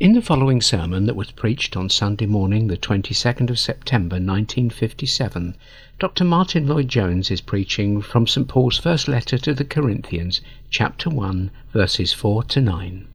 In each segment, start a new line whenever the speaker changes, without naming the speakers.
In the following sermon that was preached on Sunday morning, the 22nd of September 1957, Dr. Martin Lloyd-Jones is preaching from St. Paul's first letter to the Corinthians, chapter 1, verses 4 to 9.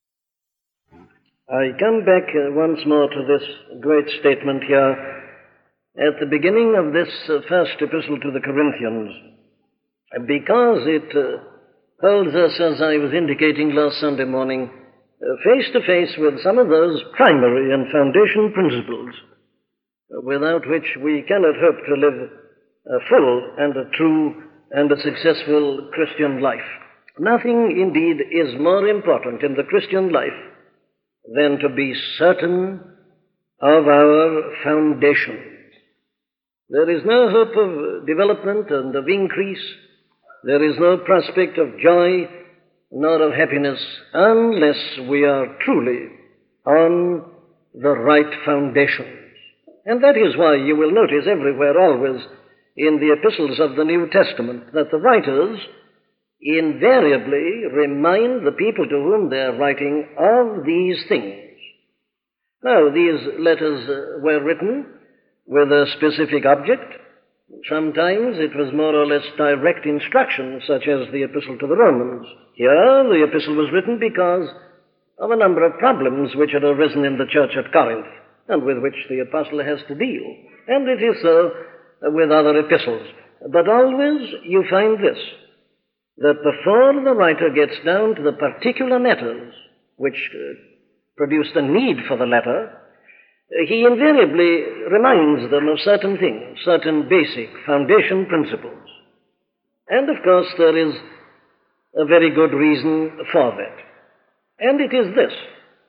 I come back once more to this great statement here at the beginning of this first epistle to the Corinthians, because it holds us, as I was indicating last Sunday morning, face to face with some of those primary and foundation principles without which we cannot hope to live a full and a true and a successful Christian life. Nothing, indeed, is more important in the Christian life than to be certain of our foundation. There is no hope of development and of increase. There is no prospect of joy nor of happiness unless we are truly on the right foundations. And that is why you will notice everywhere, always, in the epistles of the New Testament, that the writers invariably remind the people to whom they are writing of these things. Now, these letters were written with a specific object. Sometimes it was more or less direct instruction, such as the epistle to the Romans. Here, the epistle was written because of a number of problems which had arisen in the church at Corinth, and with which the apostle has to deal. And it is so with other epistles. But always you find this, that before the writer gets down to the particular matters which produce the need for the letter, he invariably reminds them of certain things, certain basic foundation principles. And of course there is a very good reason for that. And it is this,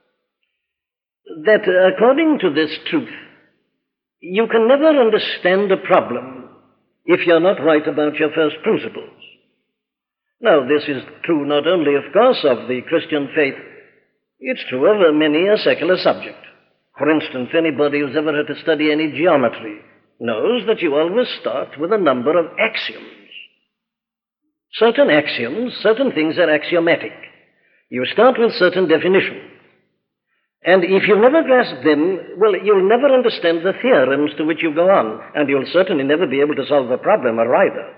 that according to this truth, you can never understand a problem if you're not right about your first principles. Now, this is true not only, of course, of the Christian faith, it's true of many a secular subject. For instance, anybody who's ever had to study any geometry knows that you always start with a number of axioms. Certain axioms, certain things are axiomatic. You start with certain definitions. And if you never grasp them, well, you'll never understand the theorems to which you go on, and you'll certainly never be able to solve a problem either.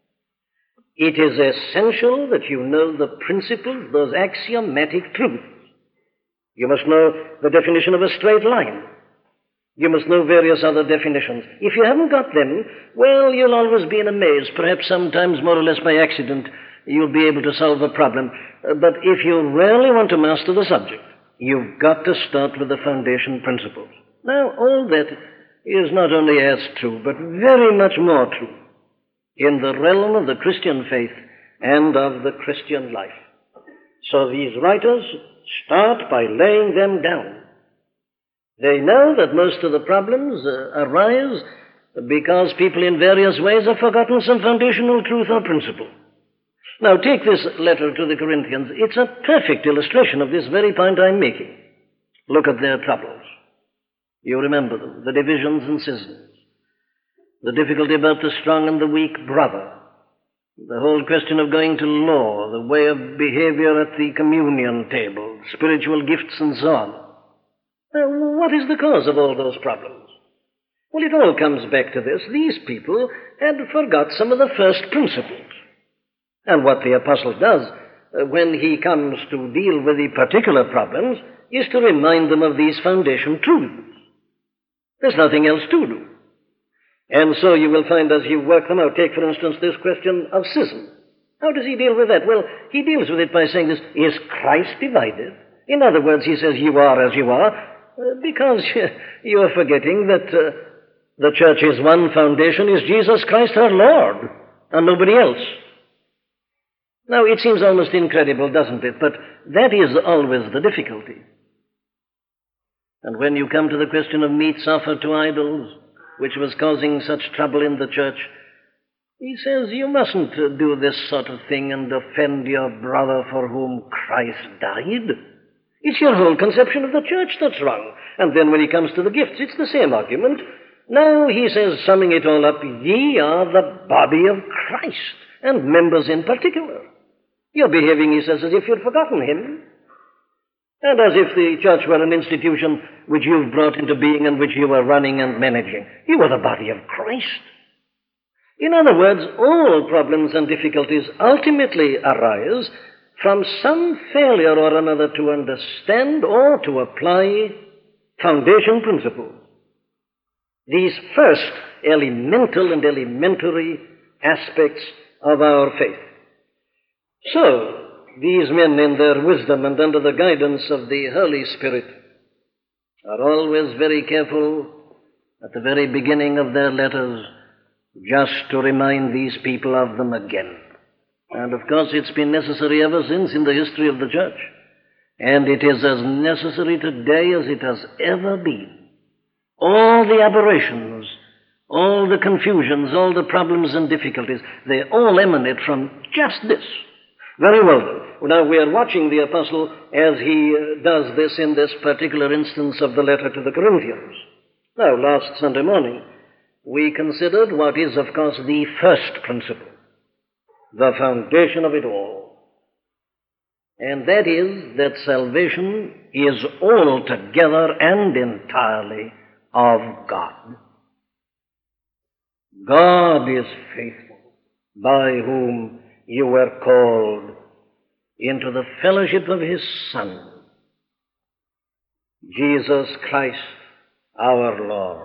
It is essential that you know the principles, those axiomatic truths. You must know the definition of a straight line. You must know various other definitions. If you haven't got them, well, you'll always be in a maze. Perhaps sometimes, more or less by accident, you'll be able to solve a problem. But if you really want to master the subject, you've got to start with the foundation principles. Now, all that is not only as true, but very much more true in the realm of the Christian faith and of the Christian life. So these writers start by laying them down. They know that most of the problems arise because people in various ways have forgotten some foundational truth or principle. Now, take this letter to the Corinthians. It's a perfect illustration of this very point I'm making. Look at their troubles. You remember them, the divisions and schisms, the difficulty about the strong and the weak brother, the whole question of going to law, the way of behavior at the communion table, spiritual gifts and so on. Now, what is the cause of all those problems? Well, it all comes back to this. These people had forgot some of the first principles. And what the apostle does when he comes to deal with the particular problems is to remind them of these foundation truths. There's nothing else to do. And so you will find as you work them out, take for instance this question of schism. How does he deal with that? Well, he deals with it by saying this, is Christ divided? In other words, he says you are as you are because you are forgetting that the church's one foundation is Jesus Christ our Lord and nobody else. Now, it seems almost incredible, doesn't it? But that is always the difficulty. And when you come to the question of meats offered to idols, which was causing such trouble in the church, he says you mustn't do this sort of thing and offend your brother for whom Christ died. It's your whole conception of the church that's wrong. And then when he comes to the gifts, it's the same argument. Now, he says, summing it all up, ye are the body of Christ, and members in particular. You're behaving, he says, as if you'd forgotten him. And as if the church were an institution which you've brought into being and which you are running and managing. You are the body of Christ. In other words, all problems and difficulties ultimately arise from some failure or another to understand or to apply foundation principles. These first elemental and elementary aspects of our faith. So, these men in their wisdom and under the guidance of the Holy Spirit are always very careful at the very beginning of their letters just to remind these people of them again. And of course it's been necessary ever since in the history of the church. And it is as necessary today as it has ever been. All the aberrations, all the confusions, all the problems and difficulties, they all emanate from just this. Very well then. Now we are watching the apostle as he does this in this particular instance of the letter to the Corinthians. Now, last Sunday morning, we considered what is, of course, the first principle, the foundation of it all. And that is that salvation is altogether and entirely of God. God is faithful, by whom you were called into the fellowship of His Son, Jesus Christ our Lord.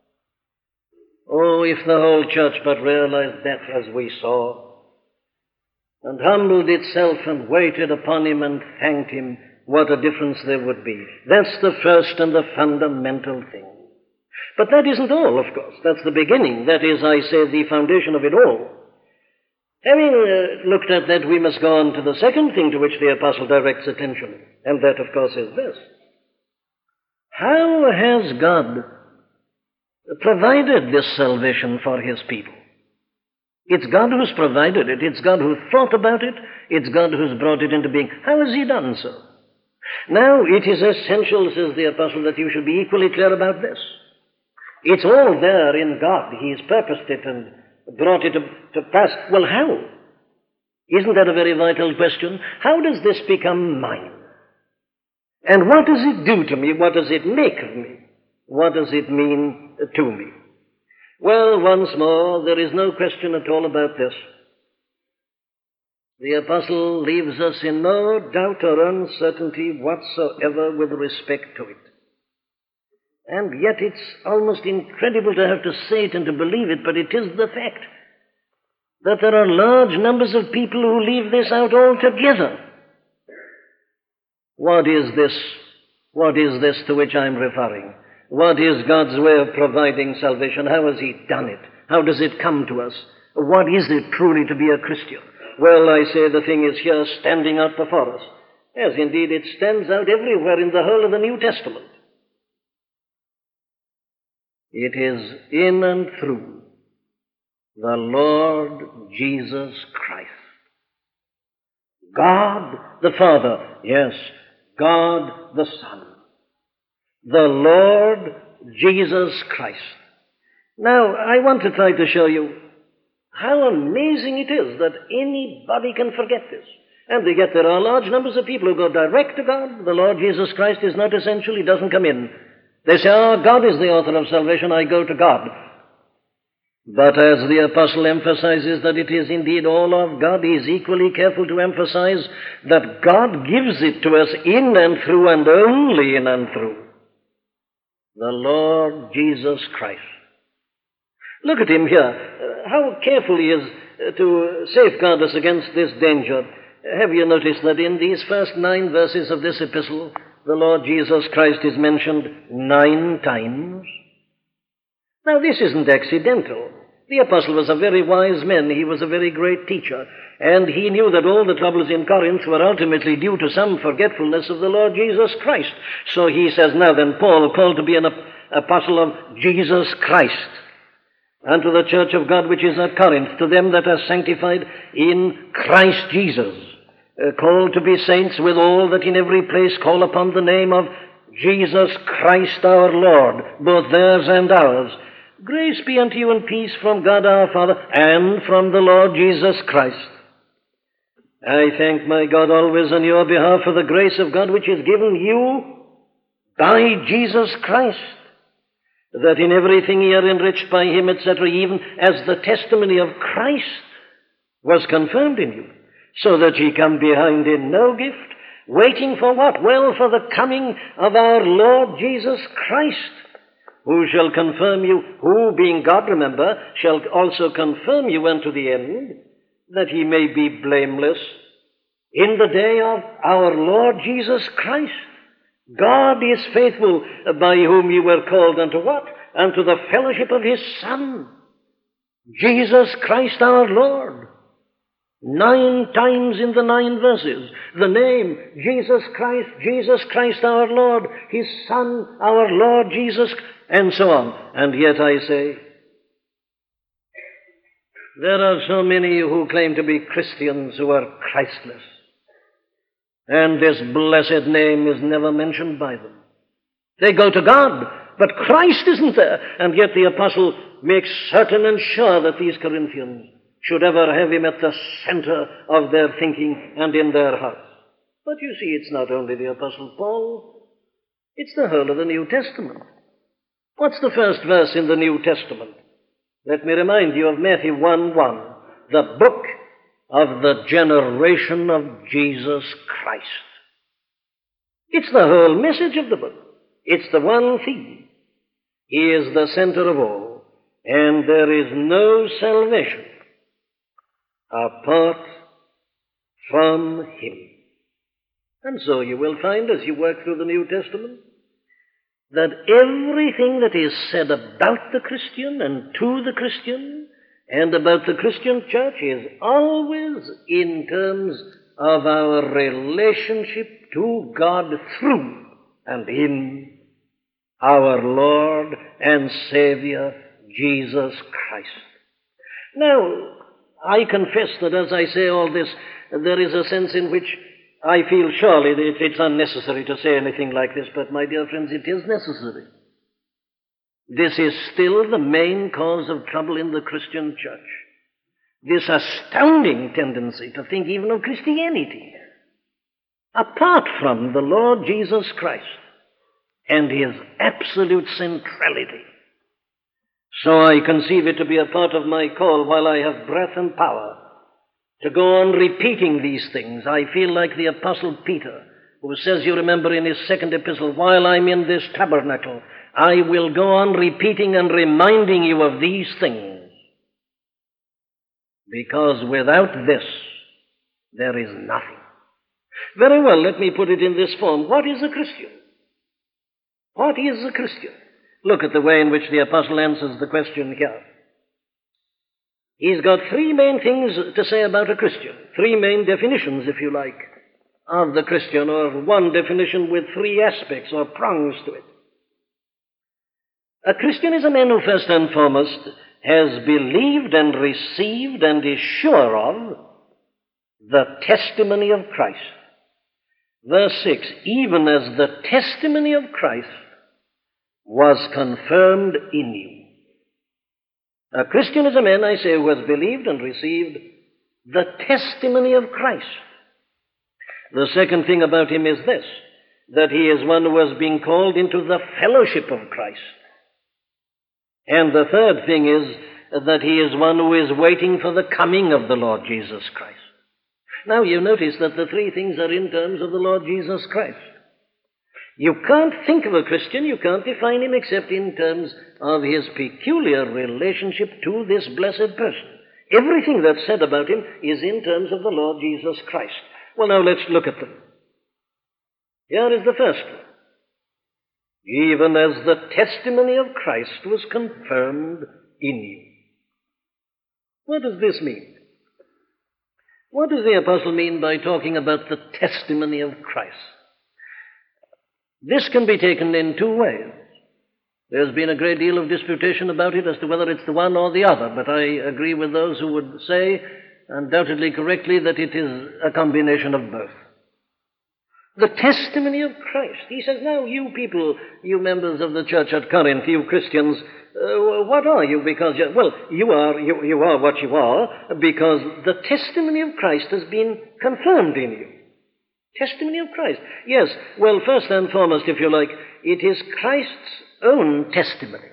Oh, if the whole church but realized that as we saw, and humbled itself and waited upon Him and thanked Him, what a difference there would be. That's the first and the fundamental thing. But that isn't all, of course. That's the beginning. That is, I say, the foundation of it all. Having looked at that, we must go on to the second thing to which the apostle directs attention, and that, of course, is this. How has God provided this salvation for His people? It's God who's provided it. It's God who thought about it. It's God who's brought it into being. How has He done so? Now, it is essential, says the apostle, that you should be equally clear about this. It's all there in God. He's purposed it and brought it to pass. Well, how? Isn't that a very vital question? How does this become mine? And what does it do to me? What does it make of me? What does it mean to me? Well, once more, there is no question at all about this. The apostle leaves us in no doubt or uncertainty whatsoever with respect to it. And yet it's almost incredible to have to say it and to believe it, but it is the fact that there are large numbers of people who leave this out altogether. What is this? What is this to which I'm referring? What is God's way of providing salvation? How has He done it? How does it come to us? What is it truly to be a Christian? Well, I say the thing is here standing out before us. Yes, indeed, it stands out everywhere in the whole of the New Testament. It is in and through the Lord Jesus Christ. God the Father, yes, God the Son. The Lord Jesus Christ. Now, I want to try to show you how amazing it is that anybody can forget this. And yet there are large numbers of people who go direct to God. The Lord Jesus Christ is not essential. He doesn't come in. They say, God is the author of salvation. I go to God. But as the apostle emphasizes that it is indeed all of God, he is equally careful to emphasize that God gives it to us in and through and only in and through the Lord Jesus Christ. Look at him here. How careful he is to safeguard us against this danger. Have you noticed that in these first 9 verses of this epistle, the Lord Jesus Christ is mentioned 9 times? Now, this isn't accidental. The apostle was a very wise man. He was a very great teacher. And he knew that all the troubles in Corinth were ultimately due to some forgetfulness of the Lord Jesus Christ. So he says, now then, Paul, called to be an apostle of Jesus Christ, unto the church of God which is at Corinth, to them that are sanctified in Christ Jesus, called to be saints with all that in every place call upon the name of Jesus Christ our Lord, both theirs and ours. Grace be unto you and peace from God our Father and from the Lord Jesus Christ. I thank my God always on your behalf for the grace of God which is given you by Jesus Christ, that in everything ye are enriched by him, etc., even as the testimony of Christ was confirmed in you, so that ye come behind in no gift, waiting for what? Well, for the coming of our Lord Jesus Christ, who shall confirm you, who, being God, remember, shall also confirm you unto the end, that he may be blameless in the day of our Lord Jesus Christ. God is faithful, by whom you were called unto what? Unto the fellowship of his Son, Jesus Christ our Lord. 9 times in the 9 verses, the name Jesus Christ our Lord, his Son, our Lord Jesus, and so on. And yet I say, there are so many who claim to be Christians who are Christless, and this blessed name is never mentioned by them. They go to God, but Christ isn't there. And yet the apostle makes certain and sure that these Corinthians should ever have him at the center of their thinking and in their hearts. But you see, it's not only the apostle Paul, it's the whole of the New Testament. What's the first verse in the New Testament? Let me remind you of Matthew 1:1, the book of the generation of Jesus Christ. It's the whole message of the book. It's the one theme. He is the center of all, and there is no salvation apart from him. And so you will find, as you work through the New Testament, that everything that is said about the Christian and to the Christian and about the Christian church is always in terms of our relationship to God through and in our Lord and Savior, Jesus Christ. Now, I confess that as I say all this, there is a sense in which I feel surely that it's unnecessary to say anything like this, but my dear friends, it is necessary. This is still the main cause of trouble in the Christian church. This astounding tendency to think even of Christianity apart from the Lord Jesus Christ and his absolute centrality. So I conceive it to be a part of my call, while I have breath and power, to go on repeating these things. I feel like the Apostle Peter, who says, you remember in his second epistle, while I'm in this tabernacle, I will go on repeating and reminding you of these things, because without this, there is nothing. Very well, let me put it in this form. What is a Christian? What is a Christian? Look at the way in which the apostle answers the question here. He's got 3 main things to say about a Christian, 3 main definitions, if you like, of the Christian, or one definition with 3 aspects or prongs to it. A Christian is a man who first and foremost has believed and received and is sure of the testimony of Christ. Verse 6, even as the testimony of Christ was confirmed in you. A Christian is a man, I say, who has believed and received the testimony of Christ. The second thing about him is this, that he is one who has been called into the fellowship of Christ. And the third thing is that he is one who is waiting for the coming of the Lord Jesus Christ. Now you notice that the 3 things are in terms of the Lord Jesus Christ. You can't think of a Christian, you can't define him except in terms of his peculiar relationship to this blessed person. Everything that's said about him is in terms of the Lord Jesus Christ. Well, now let's look at them. Here is the first one. Even as the testimony of Christ was confirmed in you. What does this mean? What does the apostle mean by talking about the testimony of Christ? This can be taken in 2 ways. There's been a great deal of disputation about it as to whether it's the one or the other, but I agree with those who would say, undoubtedly correctly, that it is a combination of both. The testimony of Christ. He says, now you people, you members of the church at Corinth, you Christians, what are you? Because, you are what you are because the testimony of Christ has been confirmed in you. Testimony of Christ. Yes, well, first and foremost, if you like, it is Christ's own testimony.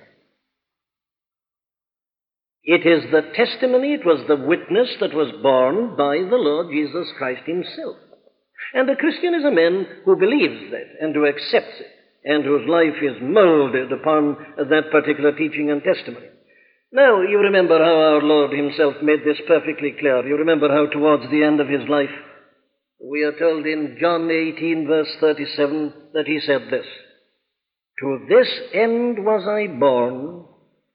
It is the testimony, it was the witness that was borne by the Lord Jesus Christ himself. And a Christian is a man who believes that and who accepts it and whose life is molded upon that particular teaching and testimony. Now, you remember how our Lord himself made this perfectly clear. You remember how towards the end of his life, we are told in John 18, verse 37, that he said this, "To this end was I born,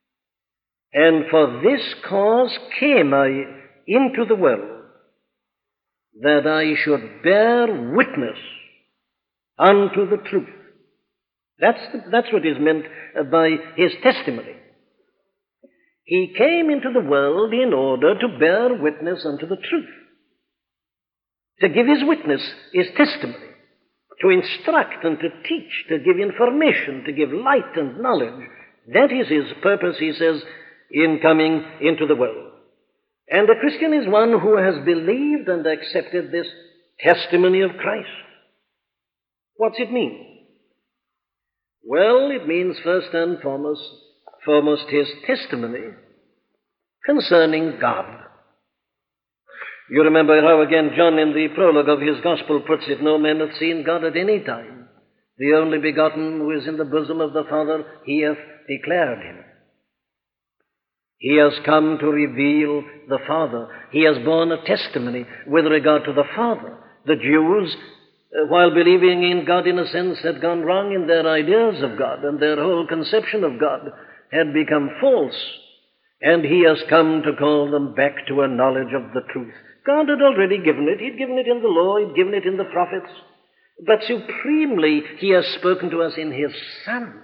and for this cause came I into the world, that I should bear witness unto the truth." That's what is meant by his testimony. He came into the world in order to bear witness unto the truth. To give his witness, his testimony, to instruct and to teach, to give information, to give light and knowledge. That is his purpose, he says, in coming into the world. And a Christian is one who has believed and accepted this testimony of Christ. What's it mean? Well, it means first and foremost his testimony concerning God. You remember how again John in the prologue of his gospel puts it, "No man hath seen God at any time. The only begotten who is in the bosom of the Father, he hath declared him." He has come to reveal the Father. He has borne a testimony with regard to the Father. The Jews, while believing in God in a sense, had gone wrong in their ideas of God, and their whole conception of God had become false. And he has come to call them back to a knowledge of the truth. God had already given it. He'd given it in the law. He'd given it in the prophets. But supremely, he has spoken to us in his Son.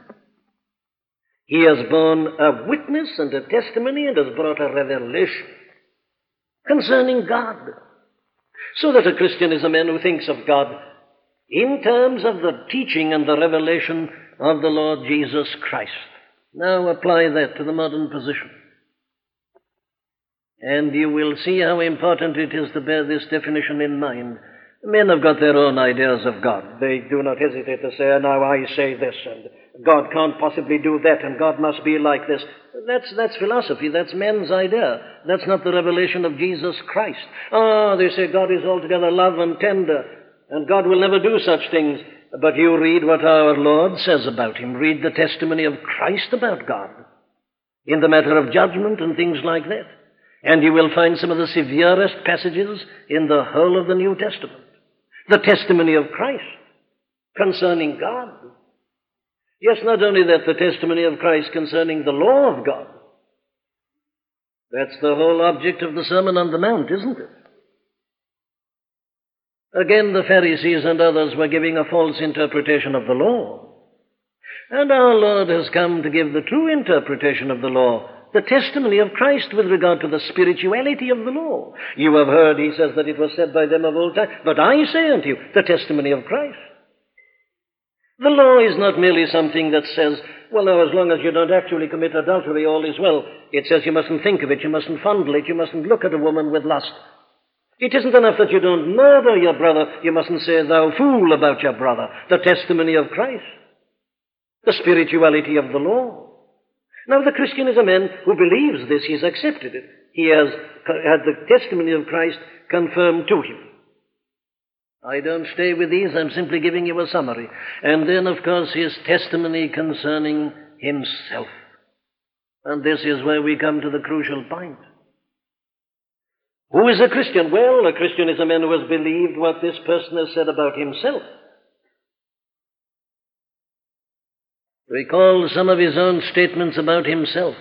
He has borne a witness and a testimony and has brought a revelation concerning God. So that a Christian is a man who thinks of God in terms of the teaching and the revelation of the Lord Jesus Christ. Now apply that to the modern position. And you will see how important it is to bear this definition in mind. Men have got their own ideas of God. They do not hesitate to say, "Now I say this, and God can't possibly do that, and God must be like this." That's philosophy. That's men's idea. That's not the revelation of Jesus Christ. They say God is altogether love and tender, and God will never do such things. But you read what our Lord says about him. Read the testimony of Christ about God in the matter of judgment and things like that. And you will find some of the severest passages in the whole of the New Testament. The testimony of Christ concerning God. Yes, not only that, the testimony of Christ concerning the law of God. That's the whole object of the Sermon on the Mount, isn't it? Again, the Pharisees and others were giving a false interpretation of the law. And our Lord has come to give the true interpretation of the law, the testimony of Christ with regard to the spirituality of the law. You have heard, he says, that it was said by them of old time, but I say unto you, the testimony of Christ. The law is not merely something that says, well, now, as long as you don't actually commit adultery, all is well. It says you mustn't think of it, you mustn't fondle it, you mustn't look at a woman with lust. It isn't enough that you don't murder your brother, you mustn't say, "Thou fool," about your brother. The testimony of Christ. The spirituality of the law. Now, the Christian is a man who believes this. He's accepted it. He has had the testimony of Christ confirmed to him. I don't stay with these. I'm simply giving you a summary. And then, of course, his testimony concerning himself. And this is where we come to the crucial point. Who is a Christian? Well, a Christian is a man who has believed what this person has said about himself. Recall some of his own statements about himself.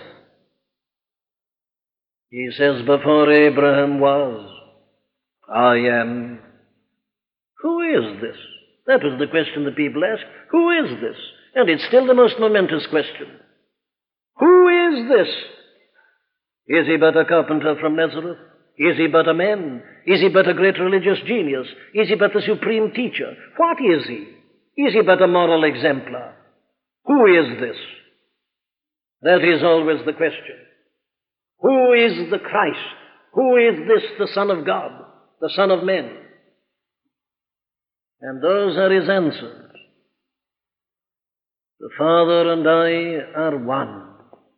He says, "Before Abraham was, I am." Who is this? That was the question that people ask. Who is this? And it's still the most momentous question. Who is this? Is he but a carpenter from Nazareth? Is he but a man? Is he but a great religious genius? Is he but the supreme teacher? What is he? Is he but a moral exemplar? Who is this? That is always the question. Who is the Christ? Who is this, the Son of God, the Son of Men? And those are his answers. The Father and I are one.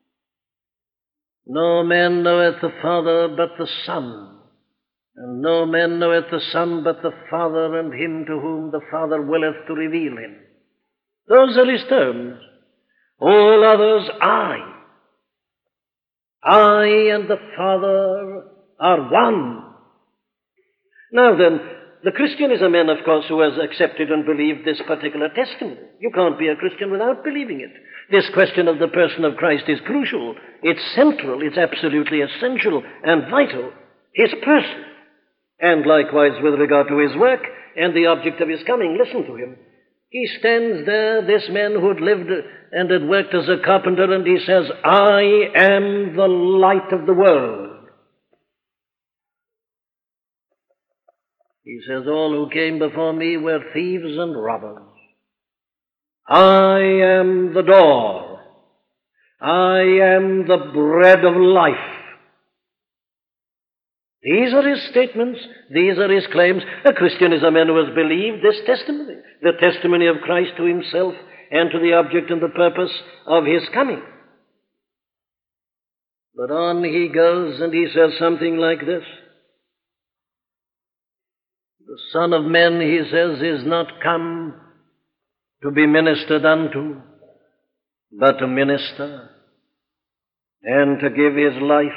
No man knoweth the Father but the Son, and no man knoweth the Son but the Father, and him to whom the Father willeth to reveal him. Those are his terms. All others, I. I and the Father are one. Now then, the Christian is a man, of course, who has accepted and believed this particular testimony. You can't be a Christian without believing it. This question of the person of Christ is crucial. It's central. It's absolutely essential and vital. His person. And likewise with regard to his work and the object of his coming. Listen to him. He stands there, this man who had lived and had worked as a carpenter, and he says, I am the light of the world. He says, all who came before me were thieves and robbers. I am the door. I am the bread of life. These are his statements. These are his claims. A Christian is a man who has believed this testimony, the testimony of Christ to himself and to the object and the purpose of his coming. But on he goes and he says something like this. The Son of Man, he says, is not come to be ministered unto, but to minister and to give his life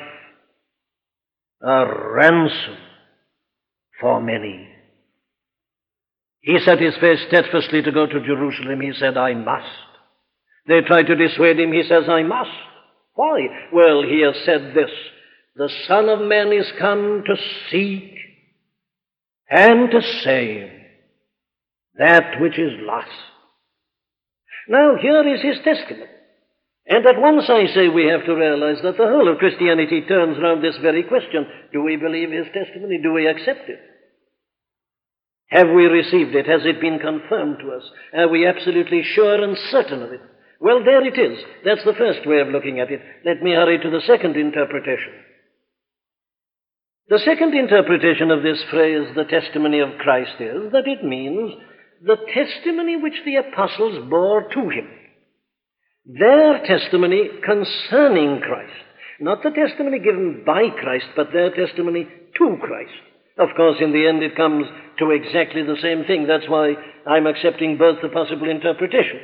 a ransom for many. He set his face steadfastly to go to Jerusalem. He said, I must. They tried to dissuade him. He says, I must. Why? Well, he has said this. The Son of Man is come to seek and to save that which is lost. Now, here is his testimony. And at once I say we have to realize that the whole of Christianity turns round this very question. Do we believe his testimony? Do we accept it? Have we received it? Has it been confirmed to us? Are we absolutely sure and certain of it? Well, there it is. That's the first way of looking at it. Let me hurry to the second interpretation. The second interpretation of this phrase, the testimony of Christ, is that it means the testimony which the apostles bore to him. Their testimony concerning Christ. Not the testimony given by Christ, but their testimony to Christ. Of course, in the end, it comes to exactly the same thing. That's why I'm accepting both the possible interpretations.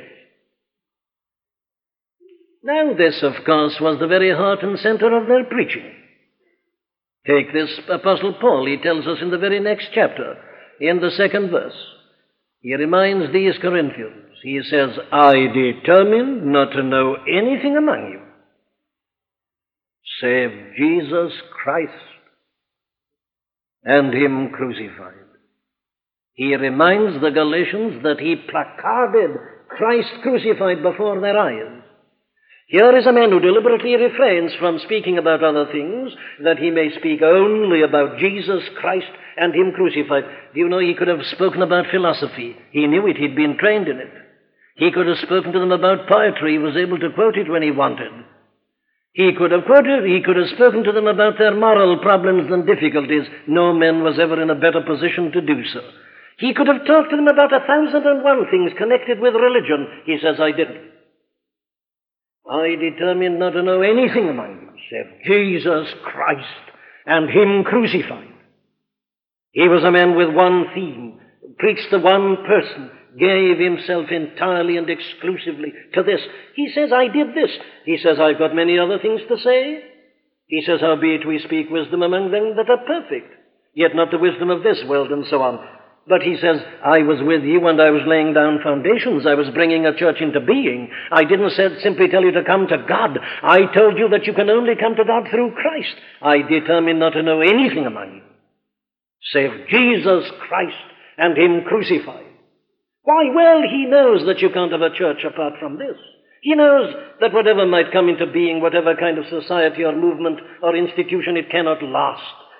Now, this, of course, was the very heart and center of their preaching. Take this Apostle Paul. He tells us in the very next chapter, in the second verse, he reminds these Corinthians. He says, I determined not to know anything among you save Jesus Christ and him crucified. He reminds the Galatians that he placarded Christ crucified before their eyes. Here is a man who deliberately refrains from speaking about other things, that he may speak only about Jesus Christ and him crucified. Do you know, he could have spoken about philosophy. He knew it. He'd been trained in it. He could have spoken to them about poetry. He was able to quote it when he wanted. He could have spoken to them about their moral problems and difficulties. No man was ever in a better position to do so. He could have talked to them about 1,001 things connected with religion. He says, I didn't. I determined not to know anything among you save Jesus Christ and him crucified. He was a man with one theme, preached to one person, gave himself entirely and exclusively to this. He says, I did this. He says, I've got many other things to say. He says, howbeit we speak wisdom among them that are perfect, yet not the wisdom of this world, and so on. But he says, I was with you and I was laying down foundations. I was bringing a church into being. I didn't simply tell you to come to God. I told you that you can only come to God through Christ. I determined not to know anything among you save Jesus Christ and him crucified. Why? Well, he knows that you can't have a church apart from this. He knows that whatever might come into being, whatever kind of society or movement or institution, it cannot last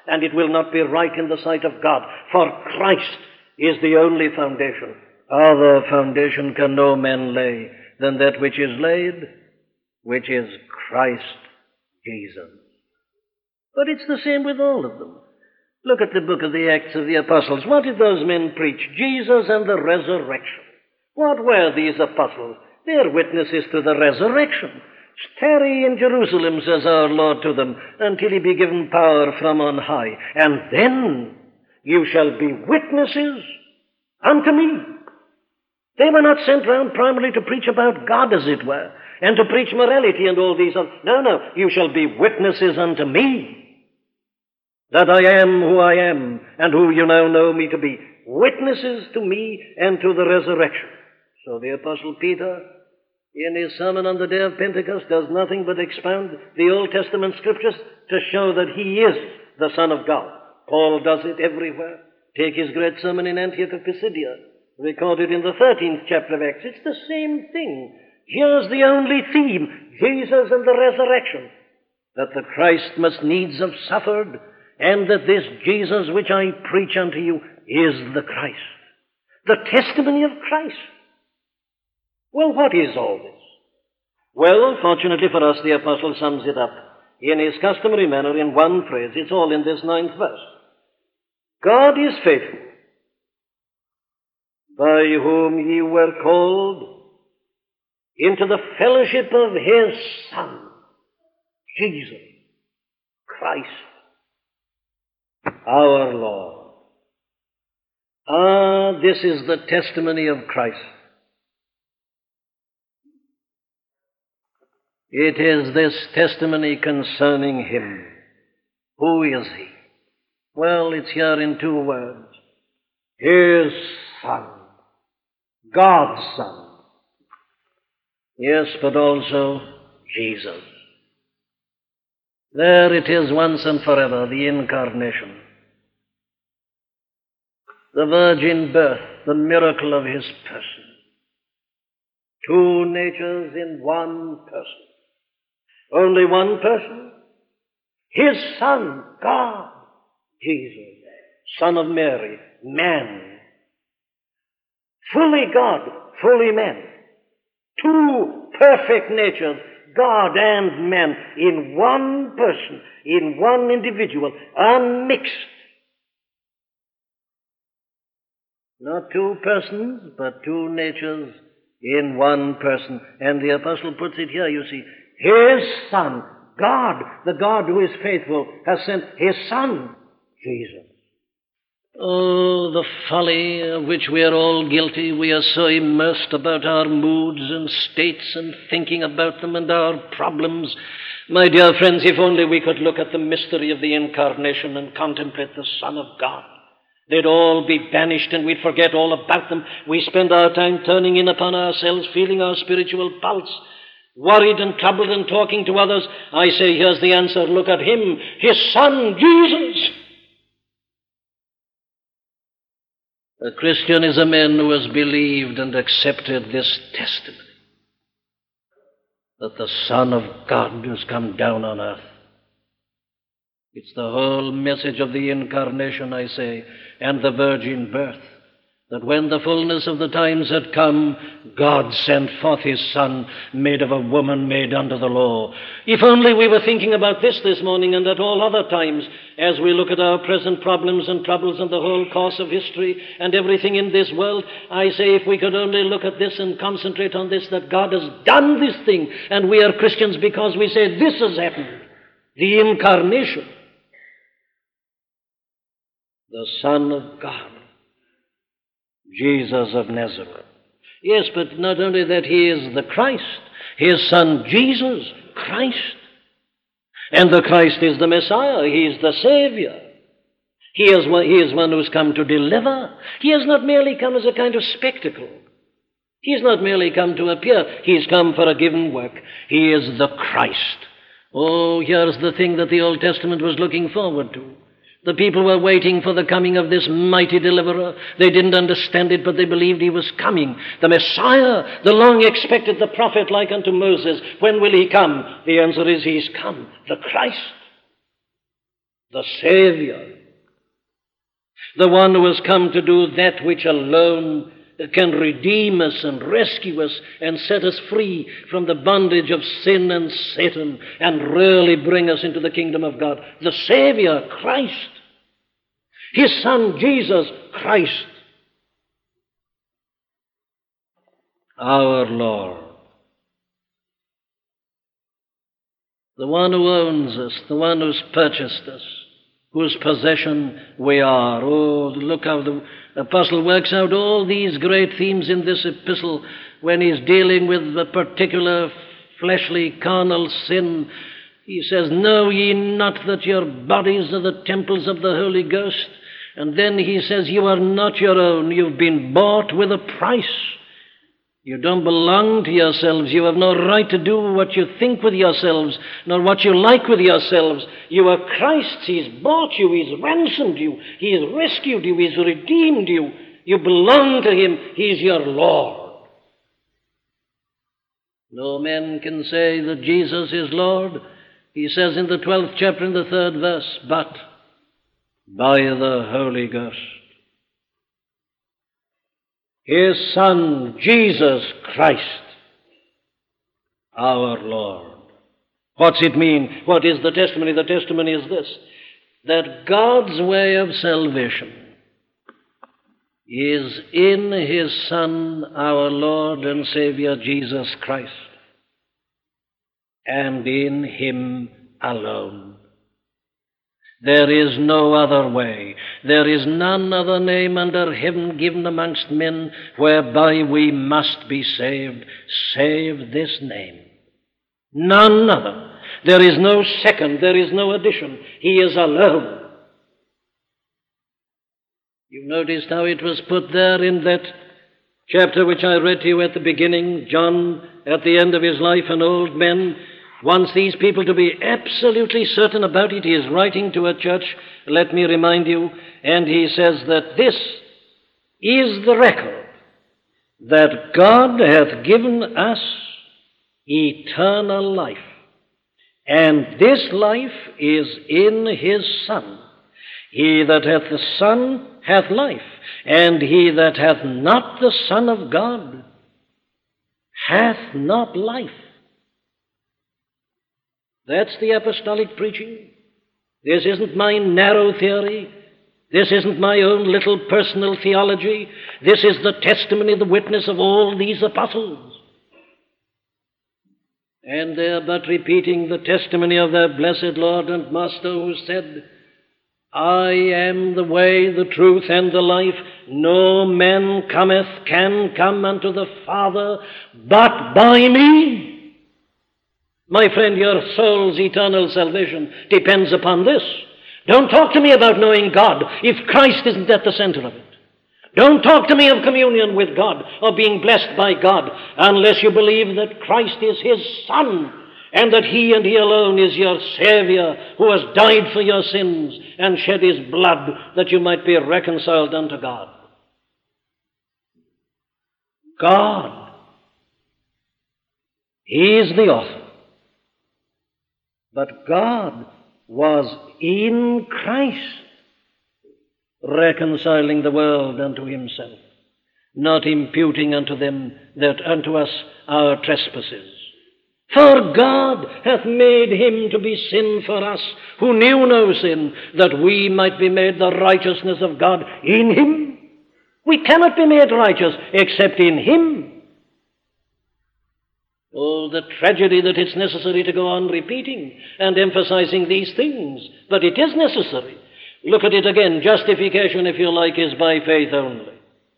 and it will not be right in the sight of God, for Christ is the only foundation. Other foundation can no man lay than that which is laid, which is Christ Jesus. But it's the same with all of them. Look at the book of the Acts of the Apostles. What did those men preach? Jesus and the resurrection. What were these apostles? They are witnesses to the resurrection. Tarry in Jerusalem, says our Lord to them, until he be given power from on high. And then you shall be witnesses unto me. They were not sent round primarily to preach about God, as it were, and to preach morality and all these other. No, you shall be witnesses unto me, that I am who I am, and who you now know me to be. Witnesses to me and to the resurrection. So the Apostle Peter, in his sermon on the day of Pentecost, does nothing but expound the Old Testament scriptures to show that he is the Son of God. Paul does it everywhere. Take his great sermon in Antioch of Pisidia, recorded in the 13th chapter of Acts. It's the same thing. Here's the only theme, Jesus and the resurrection, that the Christ must needs have suffered, and that this Jesus which I preach unto you is the Christ, the testimony of Christ. Well, what is all this? Well, fortunately for us, the apostle sums it up in his customary manner in one phrase. It's all in this 9th verse. God is faithful, by whom ye were called into the fellowship of his Son, Jesus Christ, our Lord. This is the testimony of Christ. It is this testimony concerning him. Who is he? Well, it's here in 2 words. His Son. God's Son. Yes, but also Jesus. There it is once and forever, the incarnation. The virgin birth, the miracle of his person. 2 natures in one person. Only one person. His Son, God, Jesus, Son of Mary, man. Fully God, fully man. 2 perfect natures, God and man, in one person, in one individual, unmixed. Not 2 persons, but 2 natures in one person. And the apostle puts it here, you see. His Son, God, the God who is faithful, has sent his Son, Jesus. Oh, the folly of which we are all guilty. We are so immersed about our moods and states and thinking about them and our problems. My dear friends, if only we could look at the mystery of the incarnation and contemplate the Son of God, they'd all be banished and we'd forget all about them. We spend our time turning in upon ourselves, feeling our spiritual pulse, worried and troubled and talking to others. I say, here's the answer. Look at him, his Son, Jesus. A Christian is a man who has believed and accepted this testimony, that the Son of God has come down on earth. It's the whole message of the incarnation, I say, and the virgin birth, that when the fullness of the times had come, God sent forth his Son, made of a woman made under the law. If only we were thinking about this morning and at all other times, as we look at our present problems and troubles and the whole course of history and everything in this world, I say if we could only look at this and concentrate on this, that God has done this thing, and we are Christians because we say this has happened, the incarnation, the Son of God, Jesus of Nazareth. Yes, but not only that, he is the Christ, his Son Jesus, Christ. And the Christ is the Messiah, he is the Savior. He is one who's come to deliver. He has not merely come as a kind of spectacle. He's not merely come to appear. He's come for a given work. He is the Christ. Oh, here's the thing that the Old Testament was looking forward to. The people were waiting for the coming of this mighty deliverer. They didn't understand it, but they believed he was coming. The Messiah, the long expected, the prophet like unto Moses. When will he come? The answer is he's come, the Christ. the Savior, the one who has come to do that which alone can redeem us and rescue us and set us free from the bondage of sin and Satan and really bring us into the kingdom of God. The Savior, Christ. His Son, Jesus Christ. Our Lord. The one who owns us, the one who's purchased us, whose possession we are. Oh, look how the apostle works out all these great themes in this epistle when he's dealing with a particular fleshly, carnal sin. He says, "Know ye not that your bodies are the temples of the Holy Ghost?" And then he says, "You are not your own. You've been bought with a price. You don't belong to yourselves. You have no right to do what you think with yourselves, nor what you like with yourselves. You are Christ's. He's bought you. He's ransomed you. He has rescued you. He's redeemed you. You belong to him. He's your Lord." No man can say that Jesus is Lord. He says in the 12th chapter in the 3rd verse, "But by the Holy Ghost." His Son, Jesus Christ, our Lord. What's it mean? What is the testimony? The testimony is this, that God's way of salvation is in his Son, our Lord and Savior, Jesus Christ, and in him alone. There is no other way. There is none other name under heaven given amongst men whereby we must be saved, save this name. None other. There is no second. There is no addition. He is alone. You noticed how it was put there in that chapter which I read to you at the beginning. John, at the end of his life, an old man, wants these people to be absolutely certain about it. He is writing to a church, let me remind you, and he says that this is the record, that God hath given us eternal life, and this life is in his Son. He that hath the Son hath life, and he that hath not the Son of God hath not life. That's the apostolic preaching. This isn't my narrow theory. This isn't my own little personal theology. This is the testimony, the witness of all these apostles. And they're but repeating the testimony of their blessed Lord and Master, who said, "I am the way, the truth, and the life. No man can come unto the Father but by me." My friend, your soul's eternal salvation depends upon this. Don't talk to me about knowing God if Christ isn't at the center of it. Don't talk to me of communion with God or being blessed by God unless you believe that Christ is his Son and that he and he alone is your Savior, who has died for your sins and shed his blood that you might be reconciled unto God. God, he is the author. But God was in Christ, reconciling the world unto himself, not imputing unto us our trespasses. For God hath made him to be sin for us, who knew no sin, that we might be made the righteousness of God in him. We cannot be made righteous except in him. Oh, the tragedy that it's necessary to go on repeating and emphasizing these things. But it is necessary. Look at it again. Justification, if you like, is by faith only.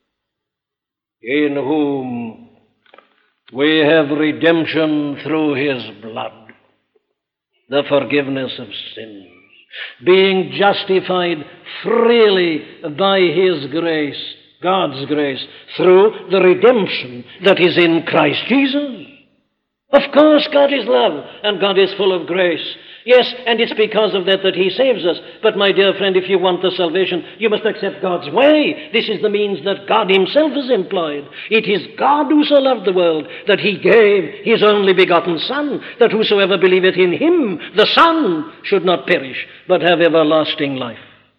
In whom we have redemption through his blood, the forgiveness of sins, being justified freely by his grace, God's grace, through the redemption that is in Christ Jesus. Of course, God is love, and God is full of grace. Yes, and it's because of that that he saves us. But my dear friend, if you want the salvation, you must accept God's way. This is the means that God himself has employed. It is God who so loved the world that he gave his only begotten Son, that whosoever believeth in him, the Son, should not perish, but have everlasting life.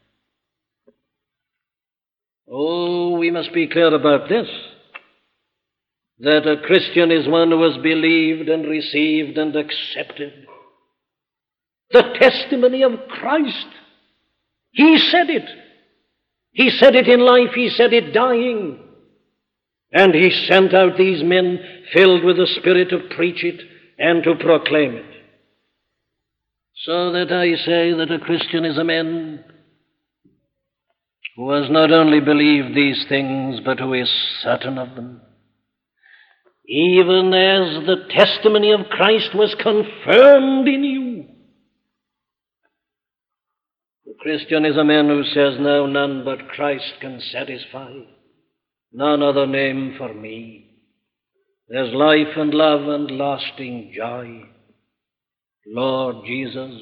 Oh, we must be clear about this, that a Christian is one who has believed and received and accepted the testimony of Christ. He said it. He said it in life. He said it dying. And he sent out these men filled with the Spirit to preach it and to proclaim it. So that I say that a Christian is a man who has not only believed these things, but who is certain of them. Even as the testimony of Christ was confirmed in you. The Christian is a man who says, no, none but Christ can satisfy. None other name for me. There's life and love and lasting joy. Lord Jesus,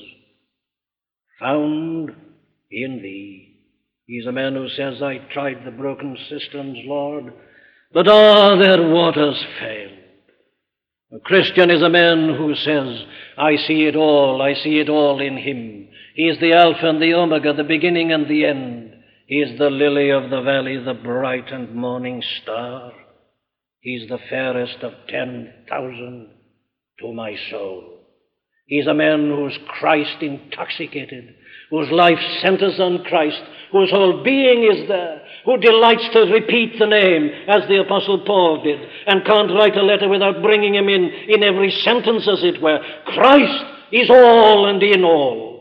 found in thee. He's a man who says, I tried the broken cisterns, Lord, but all their waters failed. A Christian is a man who says, I see it all in him. He is the Alpha and the Omega, the beginning and the end. He is the lily of the valley, the bright and morning star. He's the fairest of 10,000 to my soul. He's a man whose Christ intoxicated, whose life centers on Christ, whose whole being is there, who delights to repeat the name, as the Apostle Paul did, and can't write a letter without bringing him in every sentence, as it were. Christ is all and in all.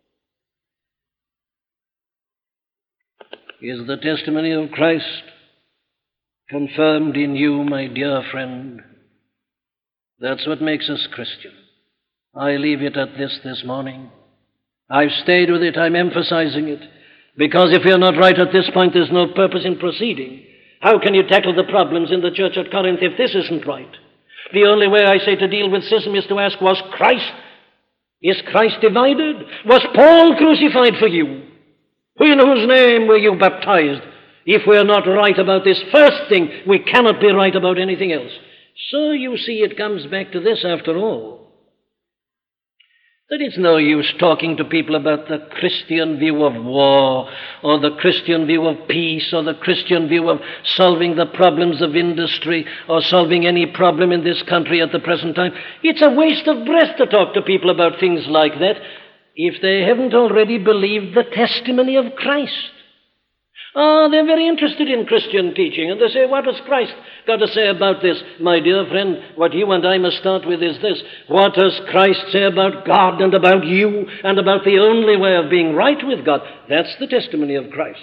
Is the testimony of Christ confirmed in you, my dear friend? That's what makes us Christian. I leave it at this morning. I've stayed with it, I'm emphasizing it, because if you're not right at this point, there's no purpose in proceeding. How can you tackle the problems in the church at Corinth if this isn't right? The only way, I say, to deal with schism is to ask, is Christ divided? Was Paul crucified for you? In whose name were you baptized? If we're not right about this first thing, we cannot be right about anything else. So you see, it comes back to this after all. That it's no use talking to people about the Christian view of war, or the Christian view of peace, or the Christian view of solving the problems of industry, or solving any problem in this country at the present time. It's a waste of breath to talk to people about things like that if they haven't already believed the testimony of Christ. They're very interested in Christian teaching, and they say, what has Christ got to say about this? My dear friend, what you and I must start with is this. What does Christ say about God and about you and about the only way of being right with God? That's the testimony of Christ.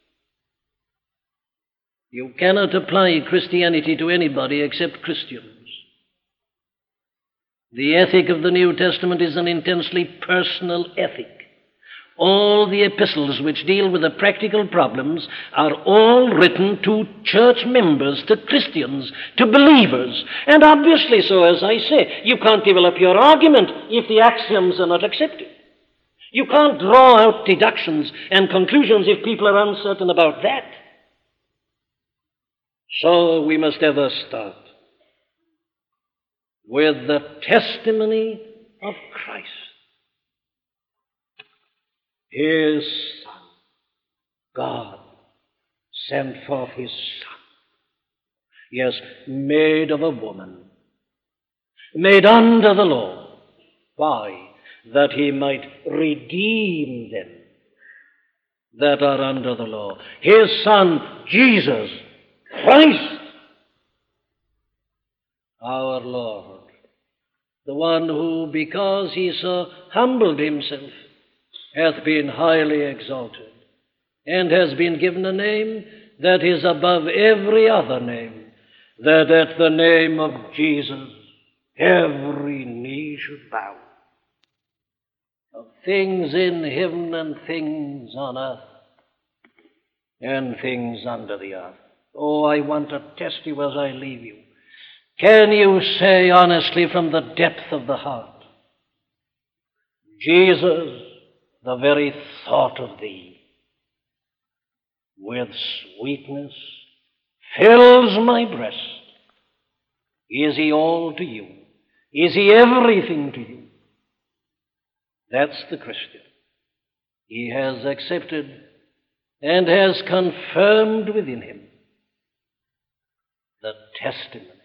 You cannot apply Christianity to anybody except Christians. The ethic of the New Testament is an intensely personal ethic. All the epistles which deal with the practical problems are all written to church members, to Christians, to believers. And obviously so, as I say, you can't develop your argument if the axioms are not accepted. You can't draw out deductions and conclusions if people are uncertain about that. So we must ever start with the testimony of Christ. His Son, God, sent forth His Son. Yes, made of a woman, made under the law. Why? That He might redeem them that are under the law. His Son, Jesus Christ, our Lord, the one who, because He so humbled Himself, hath been highly exalted, and has been given a name that is above every other name, that at the name of Jesus every knee should bow, of things in heaven and things on earth and things under the earth. Oh, I want to test you as I leave you. Can you say honestly from the depth of the heart, Jesus, the very thought of thee with sweetness fills my breast. Is he all to you? Is he everything to you? That's the Christian. He has accepted and has confirmed within him the testimony